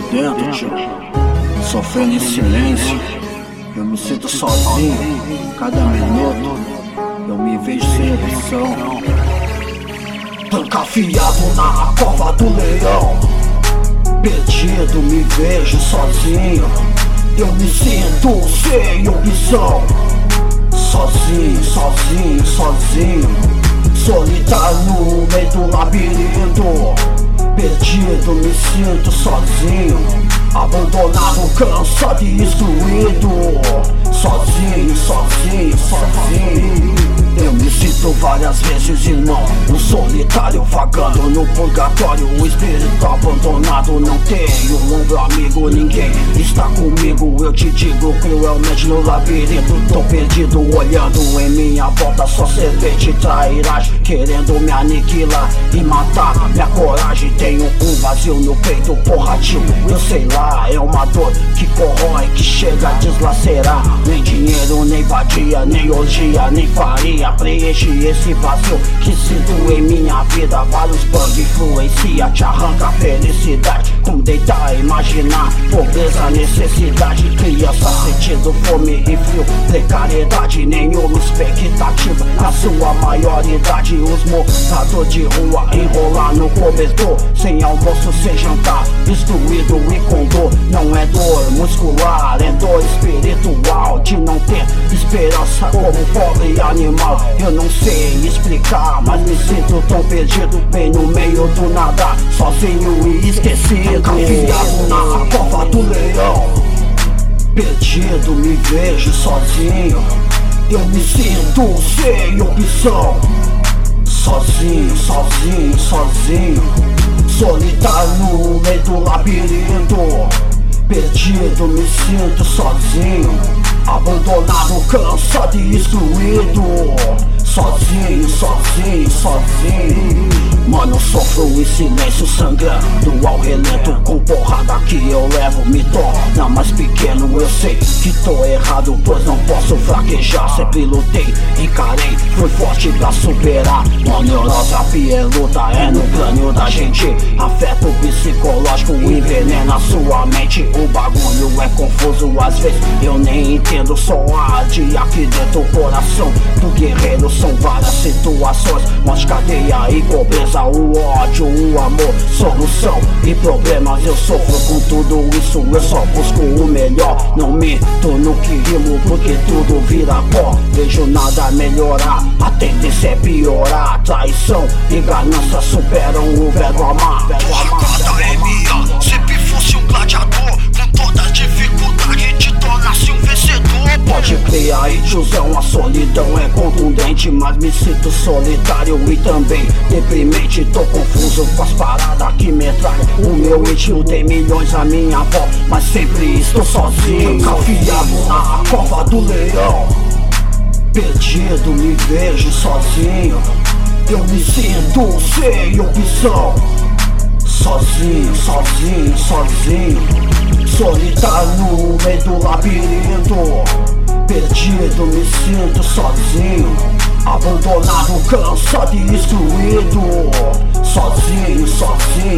dentro, tio, sofrendo em silêncio. Eu me sinto sozinho, cada minuto eu me vejo sem opção. Trancafiado na cova do leão, perdido me vejo sozinho. Eu me sinto sem opção. Sozinho, sozinho, sozinho, solitário no meio do labirinto. Perdido, me sinto sozinho, abandonado, cansado e destruído. Sozinho, sozinho, sozinho. Eu me sinto várias vezes, irmão, um solitário vagando no purgatório. O espírito abandonado, não tenho ombro amigo, ninguém está comigo. Eu te digo cruelmente no labirinto, tô perdido olhando em minha volta. Só serpente e trairagem querendo me aniquilar e matar minha coragem. Tenho um vazio no peito, porra tio, eu sei lá, é uma dor que corrói, que chega a deslacerar. Nem dinheiro, nem vadia, nem orgia, nem faria preenche esse vazio que sinto em minha vida. Vários bugs influencia, te arranca a felicidade. Como deitar, imaginar pobreza, necessidade. Criança sentindo fome e frio, precariedade, nenhuma expectativa. Na sua maioridade, os moradores de rua enrolar no cobertor, sem almoço, sem jantar, destruído e com dor. Não é dor muscular, é dor espiritual, de não ter esperança como pobre animal. Eu não sei explicar, mas me sinto tão perdido, bem no meio do nada, sozinho e esquecido. Confiado na cova do leão, perdido me vejo sozinho. Eu me sinto sem opção. Sozinho, sozinho, sozinho, solitário no meio do labirinto. Perdido, me sinto sozinho, abandonado, cansado e destruído. Sozinho, sozinho, sozinho. Mano, sofro em silêncio, sangrando ao relento. Com porrada que eu levo, me torna mais pequeno. Eu sei que tô errado, pois não posso fraquejar. Sempre lutei, encarei, fui forte pra superar. Uma neurose, é luta, é no crânio da gente. Afeto psicológico envenena sua mente. O bagulho é confuso, às vezes eu nem entendo. Só arde aqui dentro o coração do guerreiro. São várias situações, morte, cadeia e pobreza. O ódio, o amor, solução e problemas. Eu sofro com tudo isso, eu só busco o melhor. Não minto no que rimo, porque tudo vira pó. Vejo nada melhorar, a tendência é piorar. Traição e ganância superam o verbo amar. Cada M.A. sempre fosse um gladiador, com toda a dificuldade te tornasse um vencedor. Pode crer aí, tiozão, a solidão é contundente, mas me sinto solitário e também deprimente. Tô confuso com as paradas que me traem. O meu tio tem milhões à minha volta, mas sempre estou sozinho. Confiado na cova do leão, perdido me vejo sozinho. Eu me sinto sem opção. Sozinho, sozinho, sozinho, solitário no meio do labirinto. Perdido, me sinto sozinho, abandonado, cansado e destruído. Sozinho, sozinho.